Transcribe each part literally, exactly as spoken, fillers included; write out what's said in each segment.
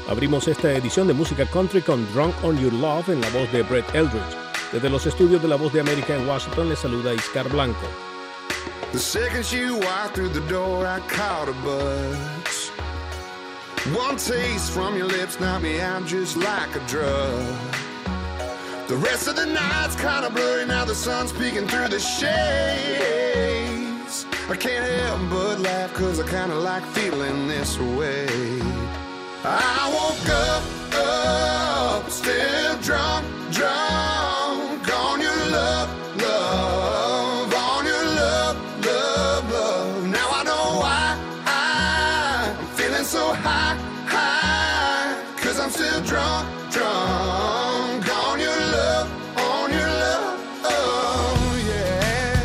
Abrimos esta edición de Música Country con Drunk on Your Love en la voz de Brett Eldridge. Desde los estudios de La Voz de América en Washington les saluda Iscar Blanco. The second you walked through the door, I caught a buzz. One taste from your lips knocked me out just like a drug. The rest of the night's kinda blurry, now the sun's peeking through the shades. I can't help but laugh cause I kinda like feeling this way. I woke up, up, still drunk, drunk on your love, love, on your love, love, love. Now I know why I'm feeling so high, high, cause I'm still drunk, drunk on your love, on your love, oh yeah.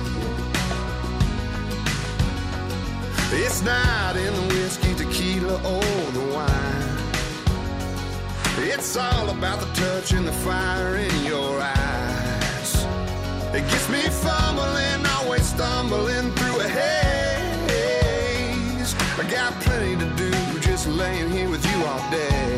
It's not in the whiskey, tequila, or the wine. It's all about the touch and the fire in your eyes. It gets me fumbling, always stumbling through a haze. I got plenty to do, just laying here with you all day.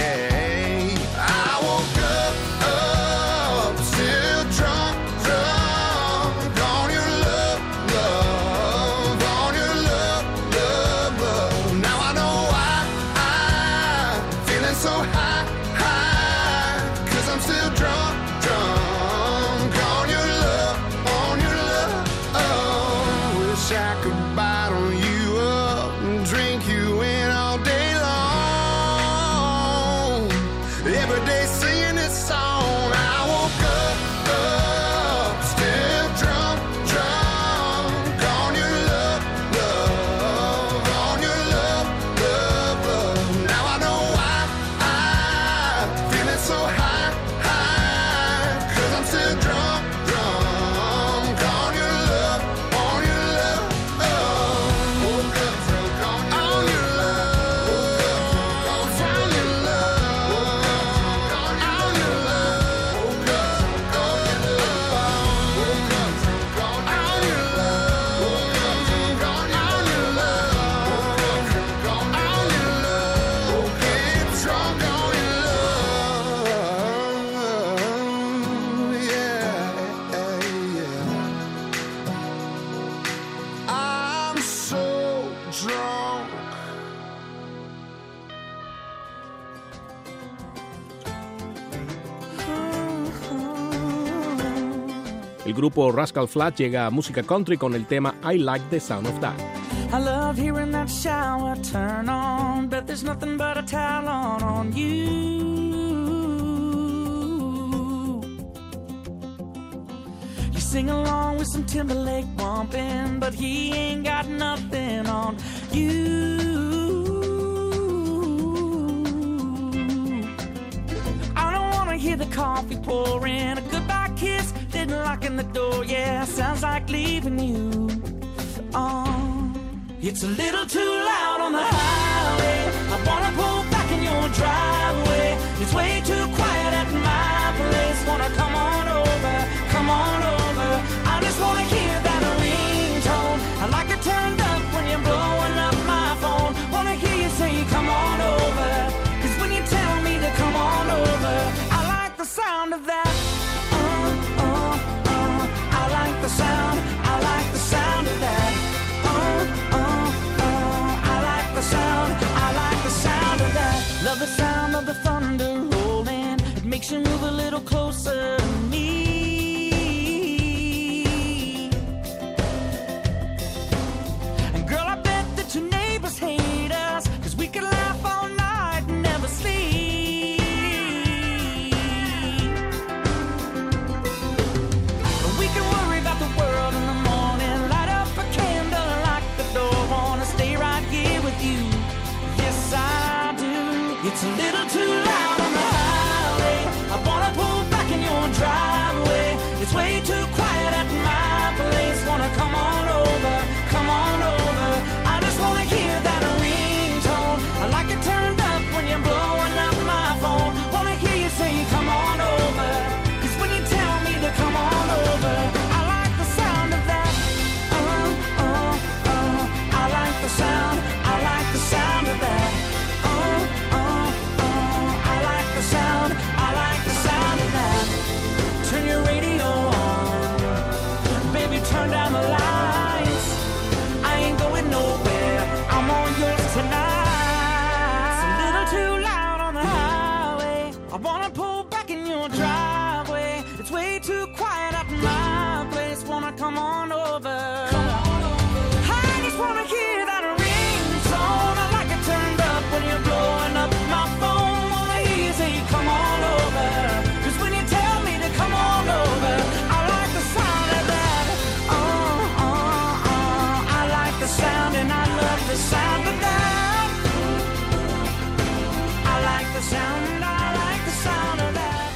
I woke up, up, still drunk, drunk on your love, love, on your love, love, love. Now I know why I'm feeling so high, high, cause I'm still drunk, drunk on your love, on your love. Oh, wish I could bottle you up and drink you in all day long. Every day singing this song. I woke up, up, still drunk, drunk on your love, love, on your love, love, love. Now I know why I'm feeling so high, high, cause I'm still drunk, drunk on your love, on your love, oh. Woke up drunk on your love, woke up drunk on your love, woke up drunk on your love, woke up drunk on your love, woke up drunk on your love, woke up drunk on your love, woke up drunk on your love, woke up drunk on your love, yeah, yeah. I'm so drunk. El grupo Rascal Flatts llega a Música Country con el tema I Like the Sound of That. I love hearing that shower turn on, but there's nothing but a towel on on you. You sing along with some Timberlake bumping, but he ain't got nothing on you. I don't wanna hear the coffee pouring, a goodbye kiss, then locking the door. Yeah, sounds like leaving you. Oh. It's a little too loud on the highway. I wanna pull back in your driveway. It's way too quiet at my place. Wanna come on over, come on over. I just wanna hear that ringtone. I like it turned up when you're blowing up my phone. Wanna hear you say come on over, cause when you tell me to come on over, I like the sound of that. Uh, uh, uh, I like the sound, I like the sound of that. Love the sound of the thunder rolling. It makes you move a little closer to me. And girl, I bet that your neighbors hate us, cause we could laugh all night and never sleep. We can worry about the world in the morning, light up a candle, lock the door. Wanna stay right here with you. Yes, I It's a little too loud on the highway. I wanna put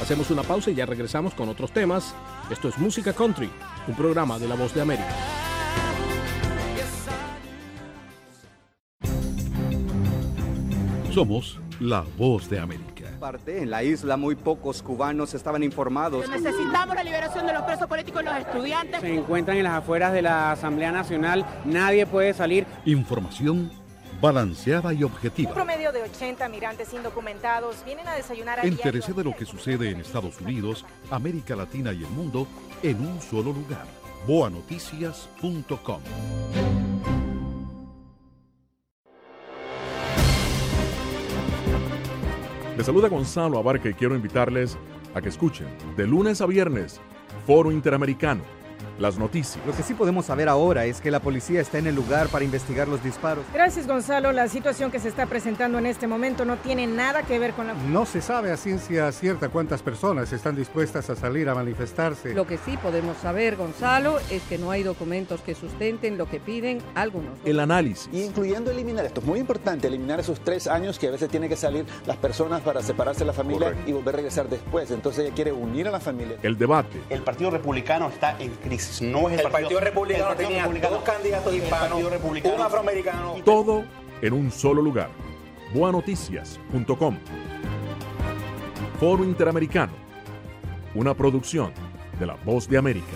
Hacemos una pausa y ya regresamos con otros temas. Esto es Música Country, un programa de La Voz de América. Somos La Voz de América. En la isla muy pocos cubanos estaban informados. Necesitamos la liberación de los presos políticos y los estudiantes. Se encuentran en las afueras de la Asamblea Nacional, nadie puede salir. Información balanceada y objetiva. Un promedio de ochenta migrantes indocumentados vienen a desayunar a Entérese de lo que sucede en Estados Unidos, América Latina y el mundo en un solo lugar. boa noticias punto com. Les saluda Gonzalo Abarca y quiero invitarles a que escuchen de lunes a viernes Foro Interamericano, las noticias. Lo que sí podemos saber ahora es que la policía está en el lugar para investigar los disparos. Gracias, Gonzalo. La situación que se está presentando en este momento no tiene nada que ver con la... No se sabe a ciencia cierta cuántas personas están dispuestas a salir a manifestarse. Lo que sí podemos saber, Gonzalo, es que no hay documentos que sustenten lo que piden algunos. El análisis. Y incluyendo eliminar, esto es muy importante, eliminar esos tres años que a veces tienen que salir las personas para separarse de la familia. Correcto. Y volver a regresar después. Entonces ella quiere unir a la familia. El debate. El Partido Republicano está en crisis. No es el, el Partido, Partido Republicano el Partido tenía Republicano, dos candidatos hispanos, un afroamericano. Todo en un solo lugar. boa noticias punto com. Foro Interamericano. Una producción de La Voz de América.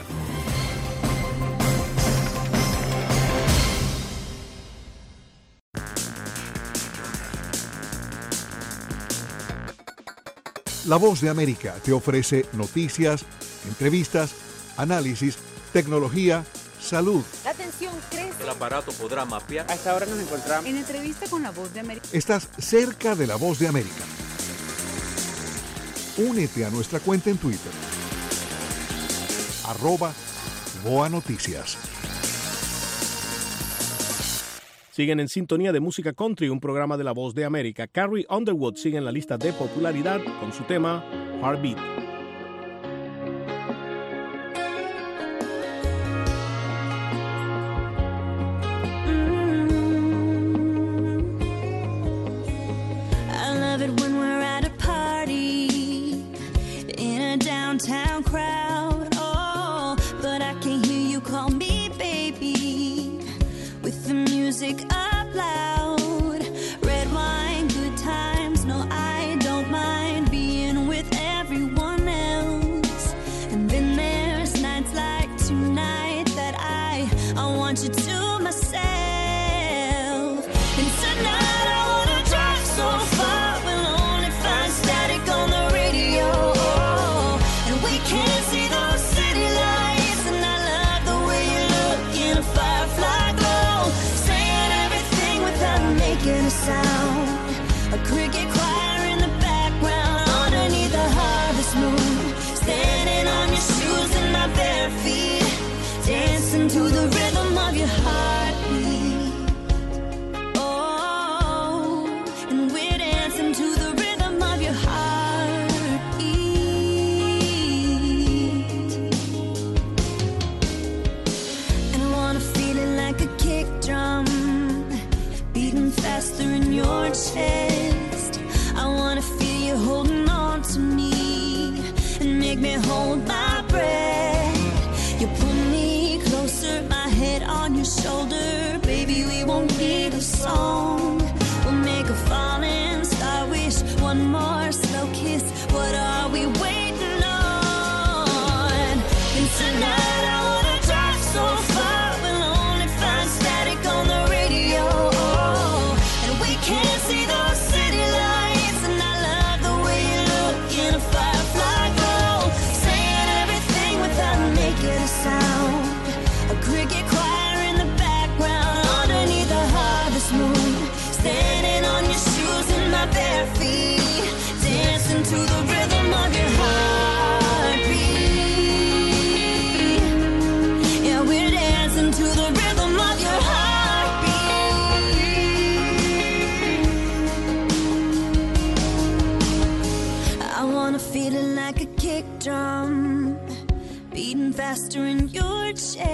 La Voz de América te ofrece noticias, entrevistas, análisis, tecnología, salud. La atención crece. El aparato podrá mapear. A esta hora nos encontramos en entrevista con La Voz de América. Estás cerca de La Voz de América. Únete a nuestra cuenta en Twitter. Arroba Boa Noticias. Siguen en sintonía de Música Country, un programa de La Voz de América. Carrie Underwood sigue en la lista de popularidad con su tema Heartbeat. Downtown crowd, oh, but I can hear you call me baby, with the music up loud, red wine, good times, no I don't mind being with everyone else, and then there's nights like tonight that I, I want you to myself, and tonight I wanna drive so far, we'll only find static on the radio. Can't see those city lights, and I love the way you look in a firefly glow, saying everything without making a sound. A cricket choir in the background, underneath the harvest moon, standing on your shoes and my bare feet, dancing to the rhythm of your heartbeat. Oh, and we're dancing to the rhythm of your heartbeat. Drum beating faster in your chest. I wanna feel you holding on to me and make me hold my breath. You pull me closer, my head on your shoulder. Baby, we won't need a song. We'll make a falling star wish. One more slow kiss. What are we waiting on? And tonight I wanna drive so far. On the radio, oh, and we can't see those city lights, and I love the way you look in a firefly glow, saying everything without making a sound. A cricket choir in the background, underneath the harvest moon, standing on your shoes and my bare feet, dancing to the rhythm of your heartbeat. Yeah, we're dancing to the rhythm of your heart. Feeling like a kick drum, beating faster in your chest.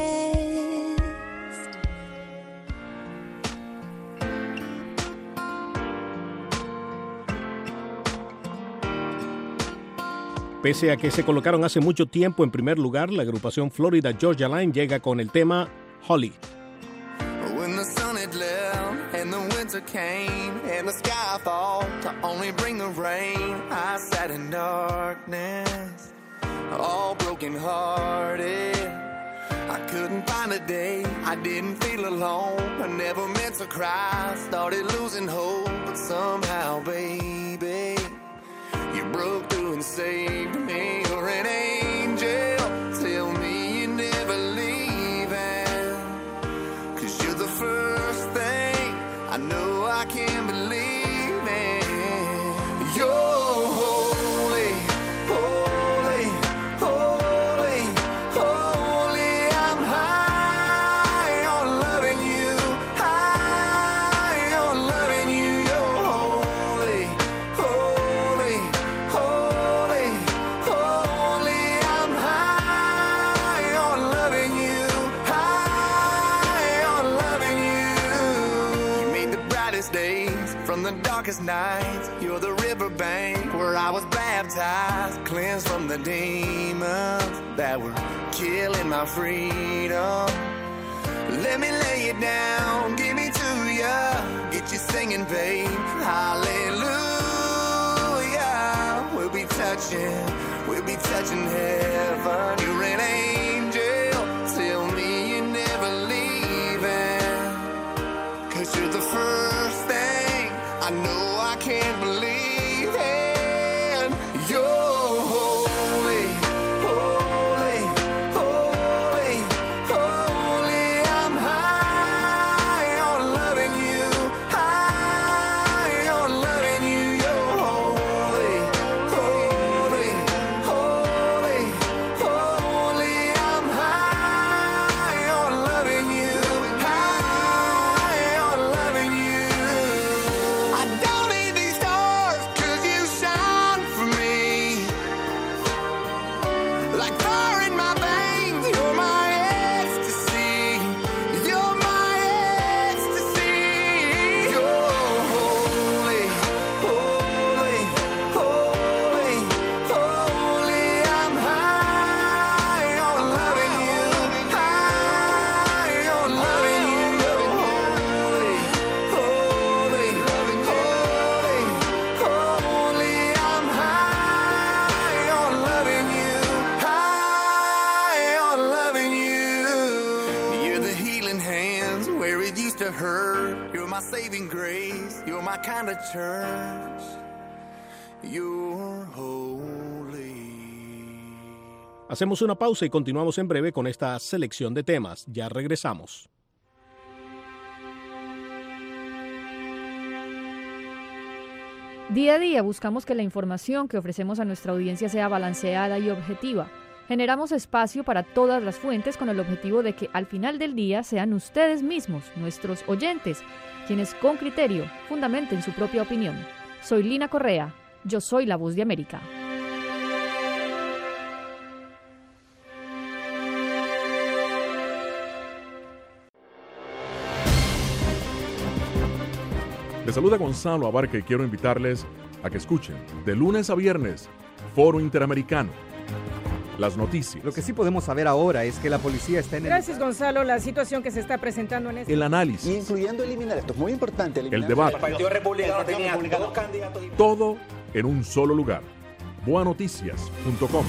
Pese a que se colocaron hace mucho tiempo en primer lugar, la agrupación Florida Georgia Line llega con el tema Holly. When the sun had left and the winter came and the sky fall to only bring the rain, I sat in darkness, all broken hearted. I couldn't find a day, I didn't feel alone. I never meant to cry, started losing hope, but somehow, baby, you broke through and saved me. You're an angel, tell me you're never leaving, 'cause you're the first thing I know I can believe in. You're holy, holy, holy, holy. I'm high on loving you, high on loving you. You're holy, holy, holy, holy. I'm high on loving you, high on loving you. You made the brightest days from the darkest nights. You're the riverbank where I was baptized, cleansed from the demons that were killing my freedom. Let me lay you down, give me to ya, get you singing, babe. Hallelujah. We'll be touching, we'll be touching heaven. You're an angel, tell me you're never leaving, 'cause you're the first thing I know I can't believe in. You're holy, holy, holy, holy. I'm high on loving you, high on loving you. You're holy, holy, holy, holy. I'm high on loving you, high on loving you. I don't need these stars 'cause you shine for me. Like fire in my veins, you're my ecstasy. You're my ecstasy. You're holy, holy, holy, holy. I'm high on loving you, high on loving you. You're holy, holy, holy, holy. I'm high on loving you, high on loving you. You're the healing hands where it used to hurt. You're my saving grace. You're my kind of church. You're holy. Hacemos una pausa y continuamos en breve con esta selección de temas. Ya regresamos. Día a día buscamos que la información que ofrecemos a nuestra audiencia sea balanceada y objetiva. Generamos espacio para todas las fuentes con el objetivo de que al final del día sean ustedes mismos, nuestros oyentes, quienes con criterio fundamenten su propia opinión. Soy Lina Correa, yo soy la Voz de América. Les saluda Gonzalo Abarca y quiero invitarles a que escuchen de lunes a viernes Foro Interamericano. Las noticias. Lo que sí podemos saber ahora es que la policía está en el... Gracias, Gonzalo. La situación que se está presentando en este... El análisis. Y incluyendo eliminar, esto es muy importante, eliminar... El debate. El Partido Republicano tenía dos candidatos. Todo en un solo lugar. boa noticias punto com.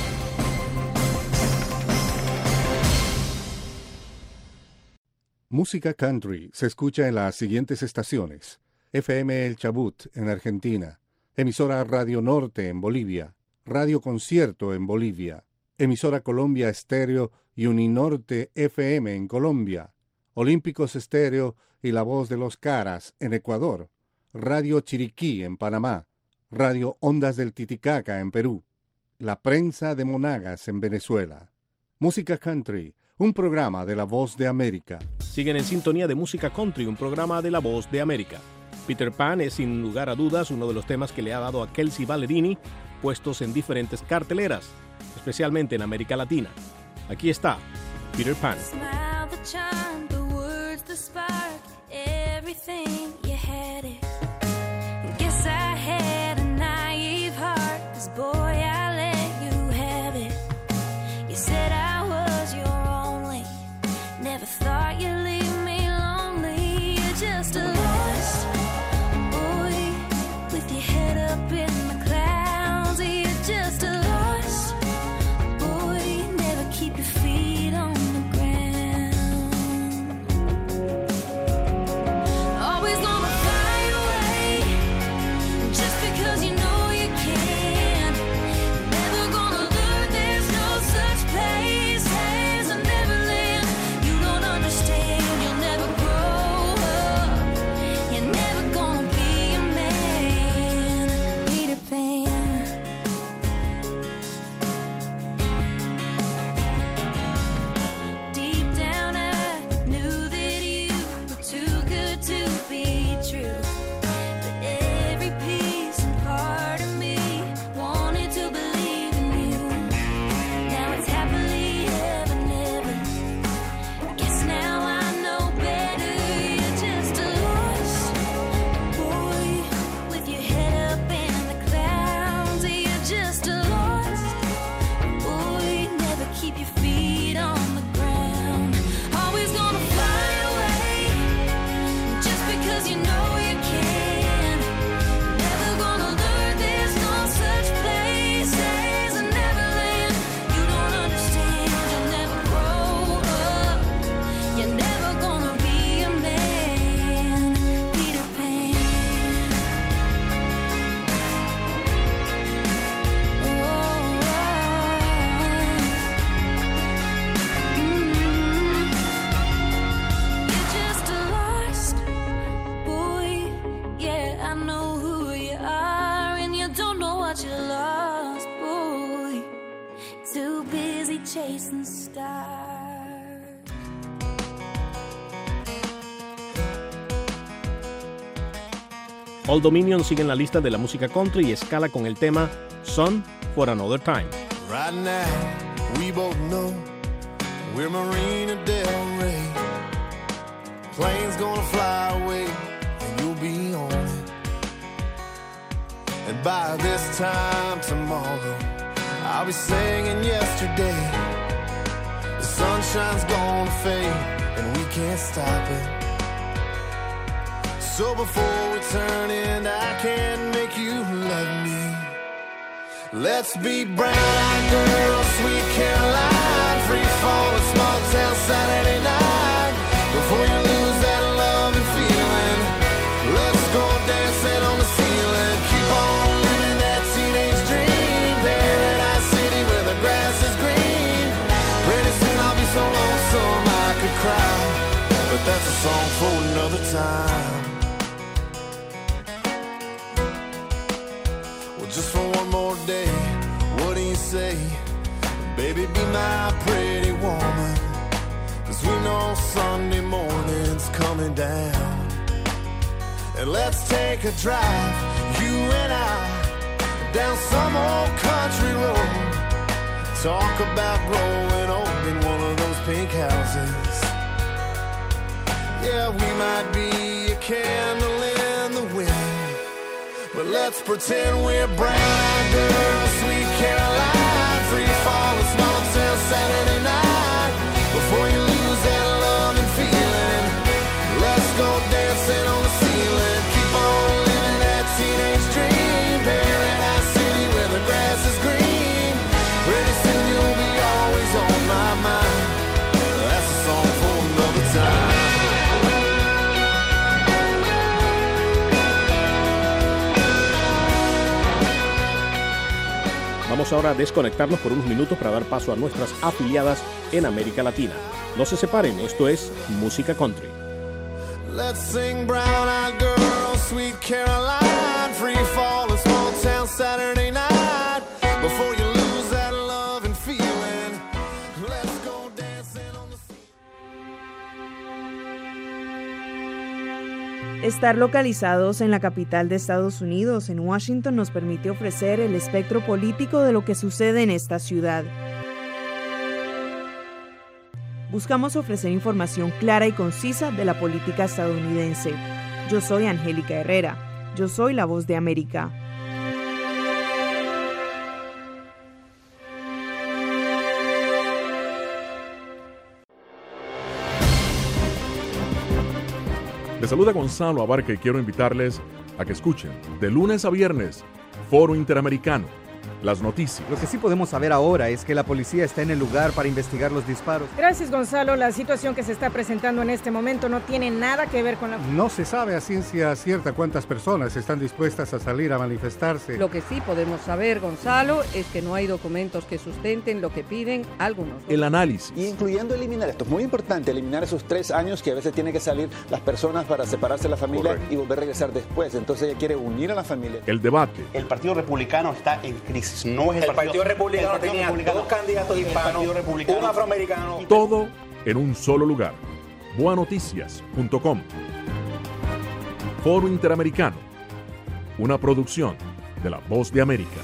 Música country se escucha en las siguientes estaciones: F M El Chabut en Argentina, emisora Radio Norte en Bolivia, Radio Concierto en Bolivia, emisora Colombia Estéreo y Uninorte F M en Colombia, Olímpicos Estéreo y La Voz de los Caras en Ecuador, Radio Chiriquí en Panamá, Radio Ondas del Titicaca en Perú, La Prensa de Monagas en Venezuela. Música country, un programa de La Voz de América. Siguen en sintonía de Música Country, un programa de La Voz de América. Peter Pan es sin lugar a dudas uno de los temas que le ha dado a Kelsea Ballerini puestos en diferentes carteleras, especialmente en América Latina. Aquí está Peter Pan. Smile, the charm, the words, the spark, everything, you had it. Guess I had a naive heart, 'cause boy, I let chasing stars. Old Dominion sigue en la lista de la música country y escala con el tema Son for Another Time. Right now, we both know we're Marina Del Rey. Plane's gonna fly away and you'll be on it. And by this time tomorrow, I'll be singing yesterday. The sunshine's gonna fade and we can't stop it. So before we turn in, I can't make you love me. Let's be brown-eyed girls, sweet Caroline, free fall, a small town Saturday night. Before you lose that love and feeling, let's go dancing on the ceiling. Keep on living that teenage dream, Paradise City where the grass is green. Pretty soon I'll be so lonesome I could cry, but that's a song for another time. Just for one more day, what do you say? Baby, be my pretty woman, 'cause we know Sunday morning's coming down. And let's take a drive, you and I, down some old country road. Talk about growing old in one of those pink houses. Yeah, we might be a candle in the wind, but let's pretend we're brown girls, sweet Caroline, free fall, a small town Saturday night. Before you lose that love and feeling, let's go dancing on the ceiling. Keep on living that teenage dream, Paradise City where the grass is green. Pretty soon you'll be always on my mind. That's a song for another time. Vamos ahora a desconectarnos por unos minutos para dar paso a nuestras afiliadas en América Latina. No se separen, esto es Música Country. Let's sing brown-eyed girl, sweet Caroline, free fall, a small town Saturday night. Before you lose that love and feeling, let's go dancing on the sea. Estar localizados en la capital de Estados Unidos, en Washington, nos permite ofrecer el espectro político de lo que sucede en esta ciudad. Buscamos ofrecer información clara y concisa de la política estadounidense. Yo soy Angélica Herrera. Yo soy la voz de América. Les saluda Gonzalo Abarca y quiero invitarles a que escuchen de lunes a viernes Foro Interamericano, las noticias. Lo que sí podemos saber ahora es que la policía está en el lugar para investigar los disparos. Gracias, Gonzalo. La situación que se está presentando en este momento no tiene nada que ver con la... No se sabe a ciencia cierta cuántas personas están dispuestas a salir a manifestarse. Lo que sí podemos saber, Gonzalo, es que no hay documentos que sustenten lo que piden algunos. El análisis. Y incluyendo eliminar, esto es muy importante, eliminar esos tres años que a veces tienen que salir las personas para separarse de la familia. Correcto. Y volver a regresar después. Entonces ella quiere unir a la familia. El debate. El Partido Republicano está en crisis. No es el, el Partido, partido Republicano el partido tenía republicano, dos candidatos hispanos, un afroamericano. Todo en un solo lugar. boa noticias punto com. Foro Interamericano. Una producción de La Voz de América.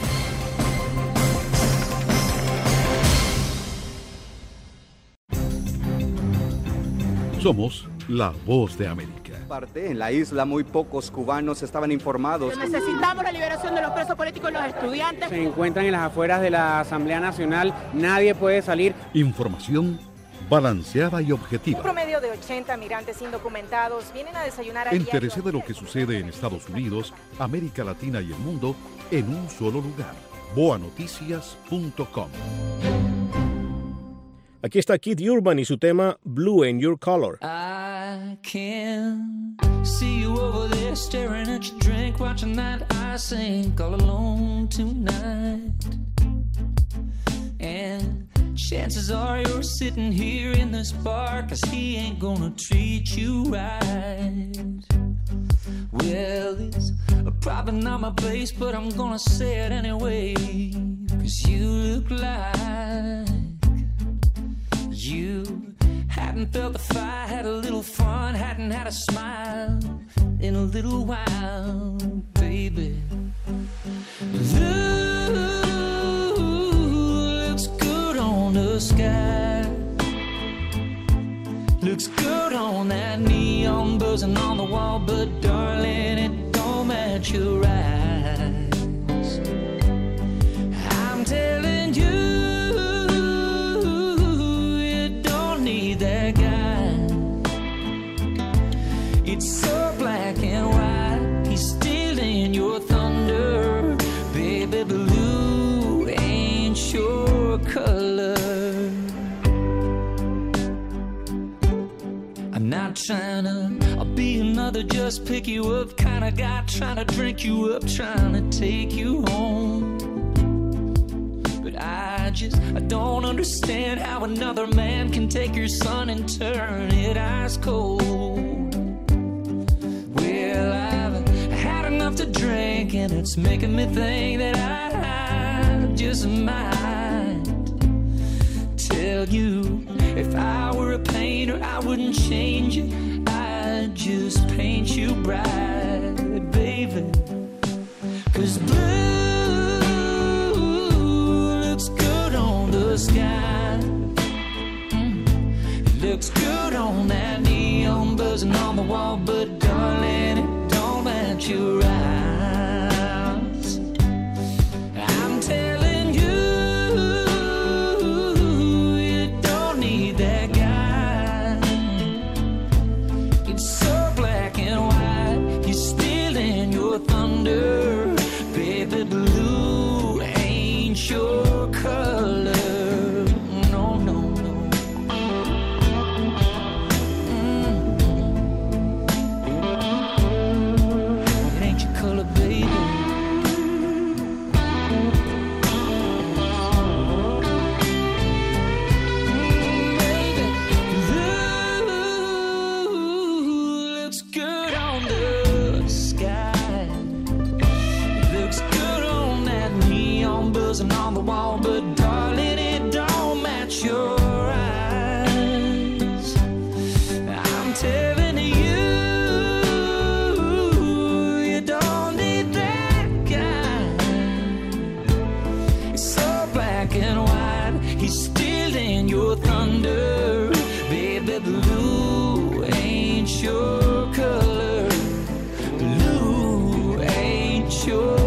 Somos La Voz de América. En la isla muy pocos cubanos estaban informados. Necesitamos la liberación de los presos políticos y los estudiantes. Se encuentran en las afueras de la Asamblea Nacional, nadie puede salir. Información balanceada y objetiva. Un promedio de ochenta migrantes indocumentados vienen a desayunar a Entérese de lo que sucede en Estados Unidos, América Latina y el mundo en un solo lugar. boa noticias punto com. Aquí está Keith Urban y su tema Blue in Your Color. I can see you over there staring at your drink, watching that I sink all alone tonight. And chances are you're sitting here in this bar, 'cause he ain't gonna treat you right. Well, it's probably not my place, but I'm gonna say it anyway, 'cause you look like You hadn't felt the fire, had a little fun, hadn't had a smile in a little while, baby. Blue looks good on the sky, looks good on that neon buzzing on the wall, but darling, it don't match your eyes. I'm telling you, it's so black and white, he's stealing your thunder. Baby, blue ain't your color. I'm not trying to I'll be another just pick you up kind of guy, trying to drink you up, trying to take you home. But I just, I don't understand how another man can take your sun and turn it ice cold. Well, I've had enough to drink, and it's making me think that I just might tell you, if I were a painter, I wouldn't change it, I'd just paint you bright, baby. 'Cause blue looks good on the sky, mm. It looks good on that neon buzzing on the wall, but darling, it don't match your eyes. I'm telling you, you don't need that guy. It's so black and white, he's stealing your thunder. Baby, blue ain't your color. No, no, no. And on the wall, but darling, it don't match your eyes. I'm telling you, you don't need that guy. It's so black and white, he's stealing your thunder. Baby, blue ain't your color. Blue ain't your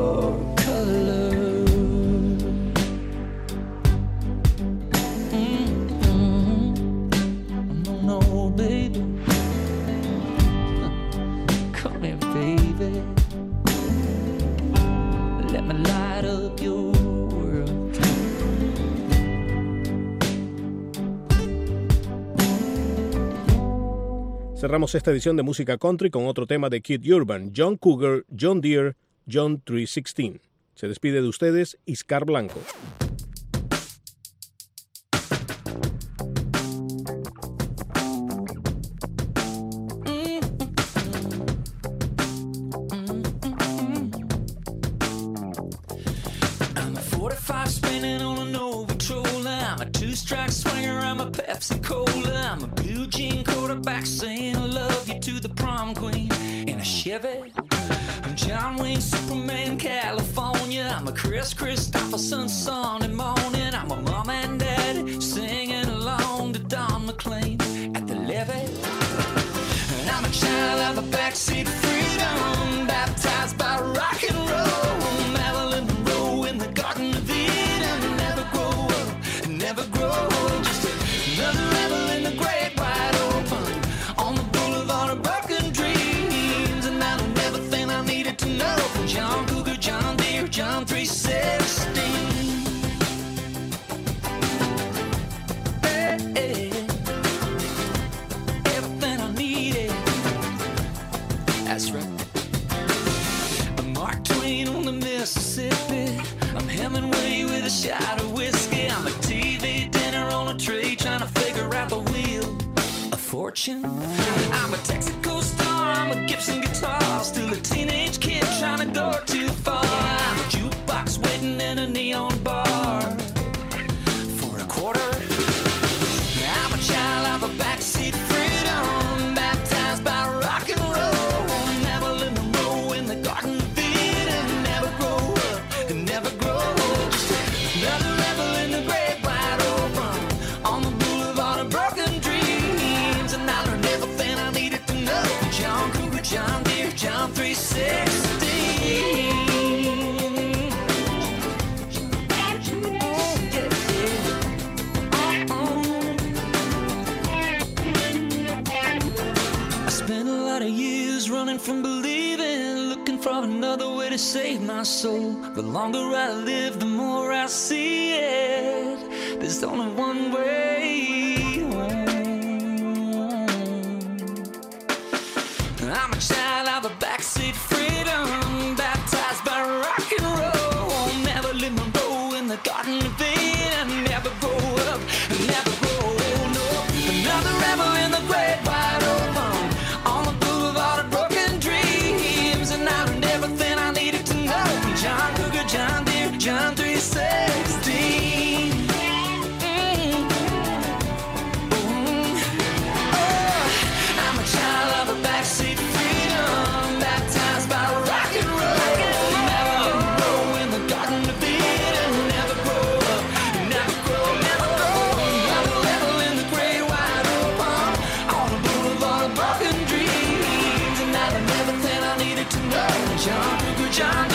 Cerramos esta edición de Música Country con otro tema de Keith Urban, John Cougar, John Deere, John tres dieciséis. Se despide de ustedes, Iscar Blanco. I'm a forty-five spinning on a Nova Troller. I'm a two-strike swinger, I'm a Pepsi Cola. I'm a blue jean quarterback saying I love you to the prom queen in a Chevy. I'm John Wayne, Superman, California. I'm a Chris Christopherson Sunday morning. I'm a mom and dad singing along to Don McLean at the levee. And I'm a child of a backseat freedom, baptized by rock and roll. Marilyn Monroe in the Garden of Eden. Never grow up, never grow old. Just another rebel in the great wide open on the boulevard of broken dreams. And I don't never think I needed to know from John Cougar, John Deere, John three sixteen. Hey, hey. Everything I needed. That's right. I'm Mark Twain on the Mississippi. I'm Hemingway with a shot of whiskey. I'm a T V dinner on a tray trying to figure out the wheel of fortune. I'm a Texaco star, I'm a Gibson guitar, still a teenage kid trying to go too far. I'm a jukebox waiting in a neon bar for a quarter. for another way to save my soul. The longer I live, the more I see it. There's only one way home. I'm a child of the backseat freedom, baptized by rock and roll. Marilyn Monroe in the Garden of Eden. Never grow up, never grow old, no. Another rebel in the great wide open, on the boulevard of broken dreams. And I learned everything I needed to know from John Cougar, John Deere, John three sixteen. Mm. Mm. Oh, I'm a child of the backseat freedom, baptized by rock and roll. Never grow in the Garden of Eden. Never grow up, never grow, never grow. Another level in the great wide open, on the boulevard of broken dreams. And I learned everything I needed to know. John Cougar, John